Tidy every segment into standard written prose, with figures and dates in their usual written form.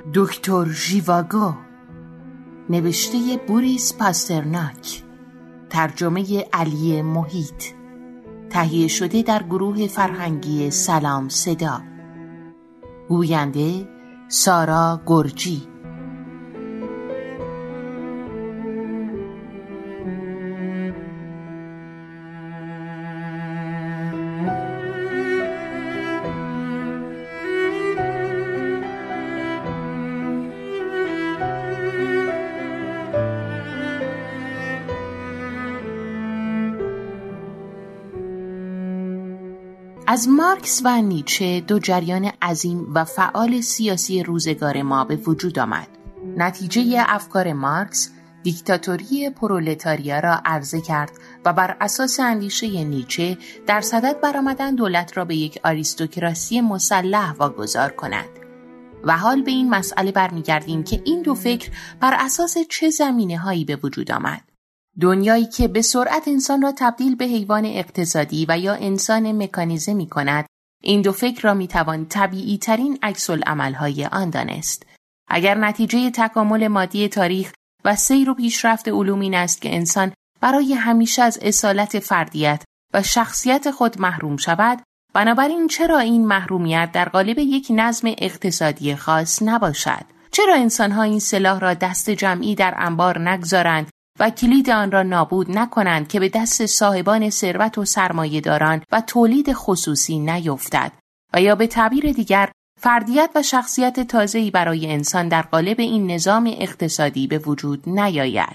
دکتر ژیواگو، نوشته بوریس پاسترناک، ترجمه علی محیط، تهیه شده در گروه فرهنگی سلام صدا، گوینده سارا گرجی. از مارکس و نیچه دو جریان عظیم و فعال سیاسی روزگار ما به وجود آمد. نتیجه افکار مارکس دیکتاتوری پرولتاریا را عرضه کرد و بر اساس اندیشه نیچه در صدد برآمدن دولت را به یک آریستوکراسی مسلح واگذار کند. و حال به این مسئله برمیگردیم که این دو فکر بر اساس چه زمینه‌هایی به وجود آمد. دنیایی که به سرعت انسان را تبدیل به حیوان اقتصادی و یا انسان مکانیزه می کند، این دو فکر را می توان طبیعی ترین عکس‌العمل‌های آن دانست. اگر نتیجه تکامل مادی تاریخ و سیر و پیشرفت علوم این است که انسان برای همیشه از اصالت فردیت و شخصیت خود محروم شود، بنابراین چرا این محرومیت در قالب یک نظم اقتصادی خاص نباشد؟ چرا انسان‌ها این سلاح را دست جمعی در انبار نگذارند و کلید آن را نابود نکنند که به دست صاحبان ثروت و سرمایه‌داران و تولید خصوصی نیفتد و یا به تعبیر دیگر فردیت و شخصیت تازه‌ای برای انسان در قالب این نظام اقتصادی به وجود نیاید.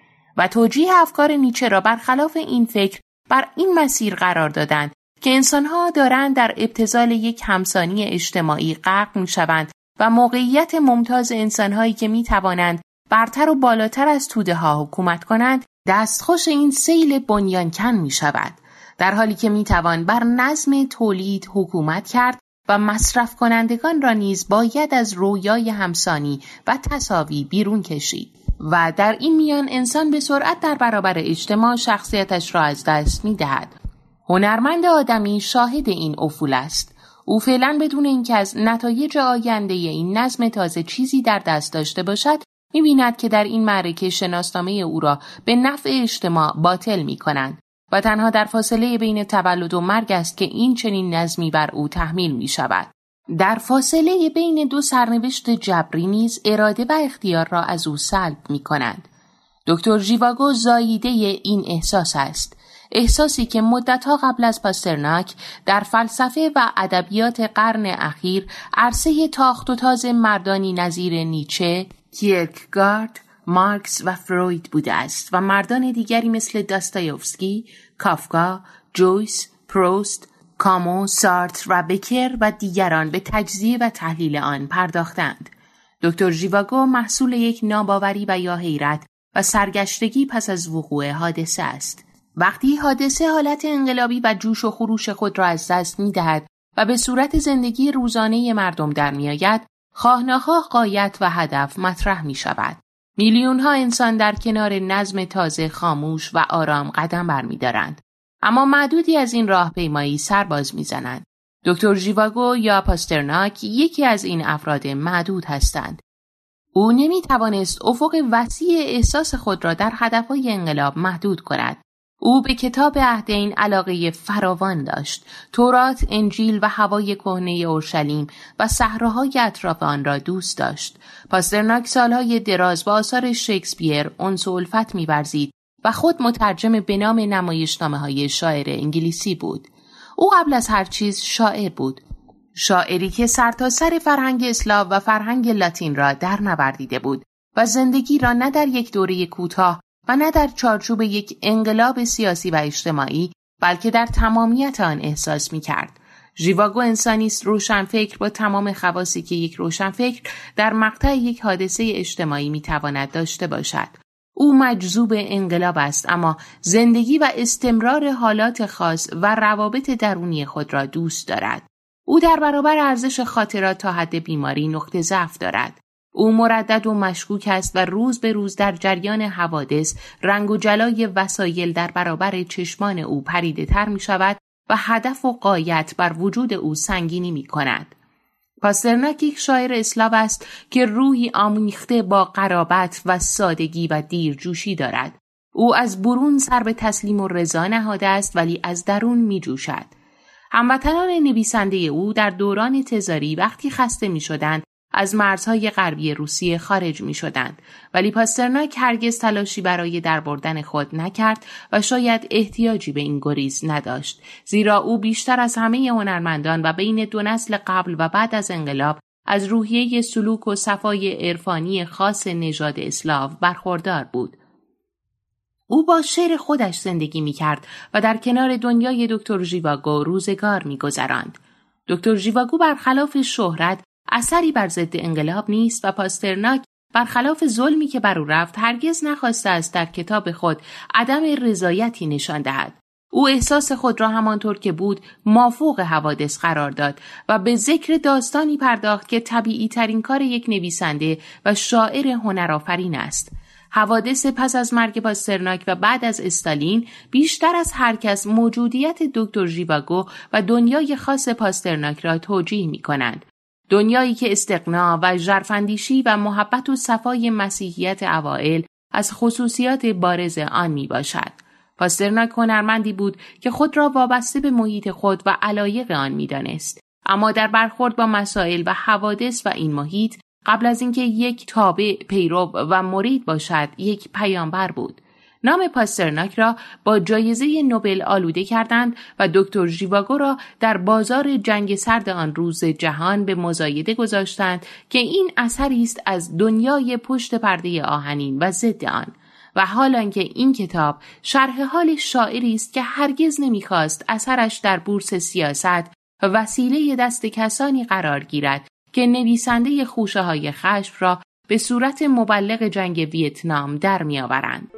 و توجیه افکار نیچه را برخلاف این فکر بر این مسیر قرار دادند که انسان‌ها دارند در ابتذال یک همسانی اجتماعی غرق می‌شوند و موقعیت ممتاز انسان‌هایی که می‌توانند برتر و بالاتر از توده ها حکومت کنند دستخوش این سیل بنیانکن می شود، در حالی که می توان بر نظم تولید حکومت کرد و مصرف کنندگان را نیز باید از رویای همسانی و تساوی بیرون کشید. و در این میان انسان به سرعت در برابر اجتماع شخصیتش را از دست می دهد. هنرمند آدمی شاهد این افول است. او فعلا بدون اینکه از نتایج آینده این نظم تازه چیزی در دست داشته باشد می‌بیند که در این معرکه شناسنامه او را به نفع اجتماع باطل می‌کنند و تنها در فاصله بین تولد و مرگ است که این چنین نظمی بر او تحمیل می‌شود. در فاصله بین دو سرنوشت جبری نیز اراده و اختیار را از او سلب می‌کنند. دکتر ژیواگو زاییده این احساس است، احساسی که مدت‌ها قبل از پاسترناک در فلسفه و ادبیات قرن اخیر عرصه تاخت و تاز مردانی نظیر نیچه، کیرکگارد، مارکس و فروید بوده است و مردان دیگری مثل داستایوفسکی، کافکا، جویس، پروست، کامو، سارتر و بکر و دیگران به تجزیه و تحلیل آن پرداختند. دکتر ژیواگو محصول یک ناباوری و یا حیرت و سرگشتگی پس از وقوع حادثه است. وقتی حادثه حالت انقلابی و جوش و خروش خود را از دست می‌دهد و به صورت زندگی روزانه مردم در می‌آید، خواه‌ناخواه غایت و هدف مطرح می شود. میلیون‌ها انسان در کنار نظم تازه خاموش و آرام قدم برمی‌دارند، اما معدودی از این راهپیمایی سرباز می‌زنند. دکتر ژیواگو یا پاسترناک یکی از این افراد معدود هستند. او نمی‌توانست افق وسیع احساس خود را در هدف‌های انقلاب محدود کند. او به کتاب عهدین علاقه فراوان داشت. تورات، انجیل و هوای کهنه اورشلیم و صحراهای اطراف آن را دوست داشت. پاسترناک سالهای دراز با آثار شکسپیر انس و الفت می‌ورزید و خود مترجم به نام نمایشنامه‌های شاعر انگلیسی بود. او قبل از هر چیز شاعر بود. شاعری که سرتاسر فرهنگ اسلاو و فرهنگ لاتین را در نوردیده بود و زندگی را نه در یک دوره کوتاه و نه در چارچوب یک انقلاب سیاسی و اجتماعی بلکه در تمامیت آن احساس می کرد. ژیواگو انسانی است روشنفکر با تمام خواصی که یک روشنفکر در مقطع یک حادثه اجتماعی می تواند داشته باشد. او مجذوب انقلاب است، اما زندگی و استمرار حالات خاص و روابط درونی خود را دوست دارد. او در برابر ارزش خاطرات تا حد بیماری نقطه ضعف دارد. او مردد و مشکوک است و روز به روز در جریان حوادث رنگ و جلای وسایل در برابر چشمان او پریده تر می شود و هدف و غایت بر وجود او سنگینی می کند. پاسترناک یک شاعر اسلاو است که روحی آمیخته با قرابت و سادگی و دیرجوشی دارد. او از برون سر به تسلیم و رضا نهاده است ولی از درون می جوشد. هموطنان نویسنده او در دوران تزاری وقتی خسته می شدند از مرزهای غربی روسیه خارج می شدند، ولی پاسترناک هرگز تلاشی برای دربردن خود نکرد و شاید احتیاجی به این گریز نداشت، زیرا او بیشتر از همه هنرمندان و بین دو نسل قبل و بعد از انقلاب از روحیه سلوک و صفای عرفانی خاص نژاد اسلاو برخوردار بود. او با شعر خودش زندگی می کرد و در کنار دنیای دکتر ژیواگو روزگار می گذراند. دکتر ژیواگو برخلاف شهرت اثری بر ضد انقلاب نیست و پاسترناک برخلاف ظلمی که بر او رفت هرگز نخواسته است در کتاب خود عدم رضایتی نشان دهد. او احساس خود را همانطور که بود مافوق حوادث قرار داد و به ذکر داستانی پرداخت که طبیعی ترین کار یک نویسنده و شاعر هنرآفرین است. حوادث پس از مرگ پاسترناک و بعد از استالین بیشتر از هر کس موجودیت دکتر ژیواگو و دنیای خاص پاسترناک را توجیه می کنند. دنیایی که استقنا و ژرفاندیشی و محبت و صفای مسیحیت اوائل از خصوصیات بارز آن می باشد. پاسترناک هنرمندی بود که خود را وابسته به محیط خود و علایق آن می دانست. اما در برخورد با مسائل و حوادث و این محیط قبل از اینکه یک تابع، پیرو و مرید باشد، یک پیامبر بود. نام پاسترناک را با جایزه نوبل آلوده کردند و دکتر ژیواگو را در بازار جنگ سرد آن روز جهان به مزایده گذاشتند که این اثری است از دنیای پشت پرده آهنین و ضد آن. و حالانکه این کتاب شرح حال شاعری است که هرگز نمی‌خواست اثرش در بورس سیاست وسیله دست کسانی قرار گیرد که نویسنده خوشه‌های خشم را به صورت مبلغ جنگ ویتنام در می‌آورند.